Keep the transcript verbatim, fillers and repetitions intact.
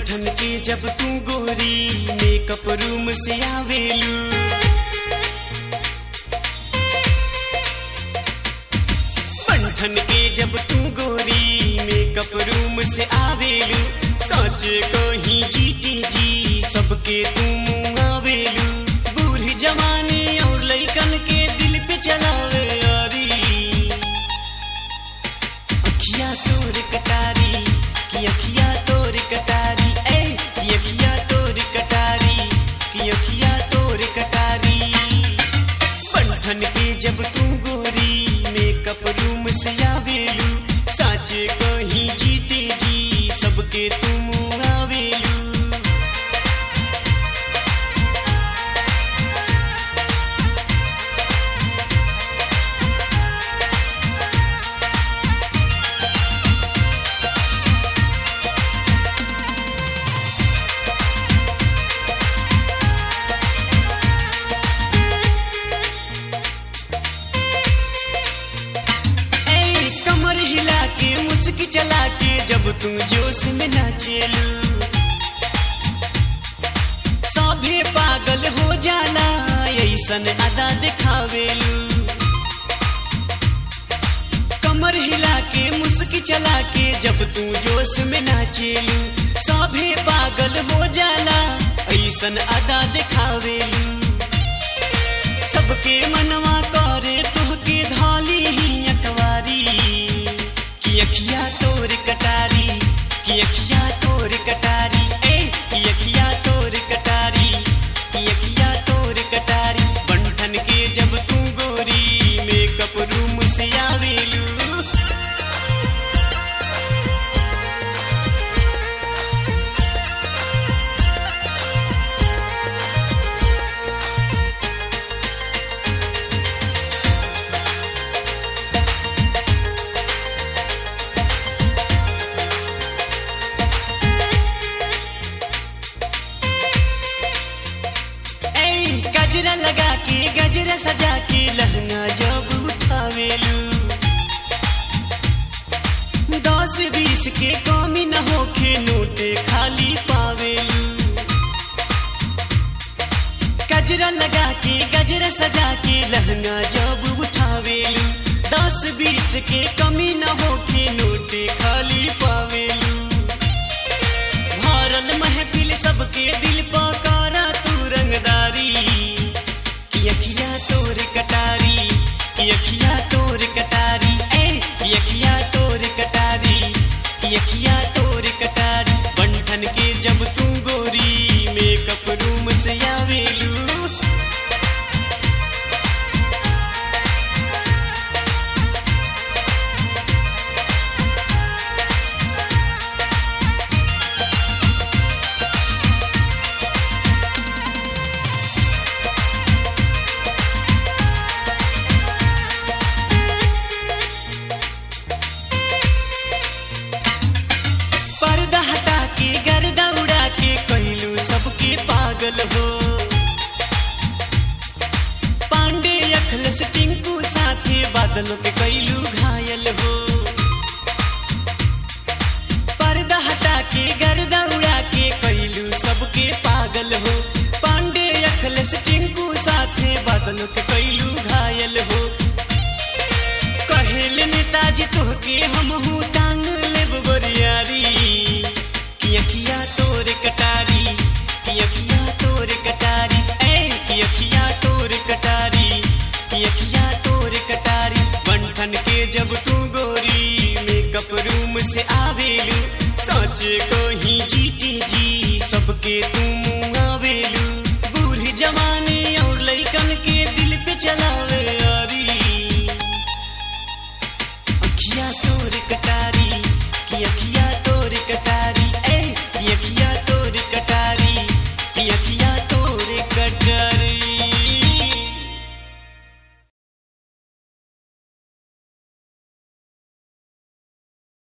ठन के जब तू गोरी मेकअप रूम से आवेलू, ठन के जब तू गोरी मेकअप रूम से आवेलू, सोच कहीं जीते जी सबके तू आवेलू, बूढ़ी जवानी और लइकन के दिल पे चलावे यारी। अखिया तोर कटारी की अखिया तोर कटारी, ए की अखिया तोर कटारी की अखिया तोर कटारी। बंधन के जब तू गोरी मेकअप रूम से आवेलू, साचे कहीं जीते जी सबके तुम आवेलू। मुस्की चला के जब तुम जोश में नाचेलू, सभे पागल हो जाला ऐसन अदा दिखावेलू। कमर हिला के मुस्की चला के जब तुम जोश में नाचेलू, सभे पागल हो जाला ऐसन अदा दिखावेलू। सबके मनवा करे तुहके धाली ही अकवारी, की अखिया तोर कटारी की अखिया तोर कटारी, ए की अखिया तोर कटारी की अखिया तोर कटारी। बंधन के जब तू गोरी मेकअप रूम से आवेलू, गजरा लगा के गजरा सजा के लहंगा जब उठावेलू, दस बीस के कमी न होके नोटे खाली पावेलू। गजरा लगा के गजरा सजा के लहंगा जब उठावेलू, दस बीस के कमी न होके नोटे खाली पावेलू। भरल महफिल सबके दिल पकारा तू रंगदारी, की अखिया तोर कटारी की अखिया तोर कटारी, ए की अखिया तोर कटारी की अखिया तोर कटारी। बंधन के जब तू गोरी मेकअप रूम से आवेलू, पर्दा हटा के गर्दा उड़ा के कहलू सबके पागल हो। पांडे अखिलेश टिंकू साथे बादलों के कहलू घायल हो। पर्दा हटा के गर्दा उड़ा के कहलू सबके पागल हो। पांडे अखिलेश टिंकू साथे बादलों के कहलू घायल हो। कहेले नेताजी तोहके हमहू टांग लेब बरियारी, की अखिया तोर कटारी की अखिया तोर कटारी, ए की अखिया तोर कटारी की अखिया तोर कटारी। बंधन के जब तू गोरी मेकअप रूम से आवेलू, सोचे कहीं जीते जी सबके तुम आवेलू, बूढ़ी जवानी और लइकन के दिल पे चलावे यारी। अखिया तोर कटारी की अखिया तोर कटारी, ए की अखिया तोर कटारी की अखिया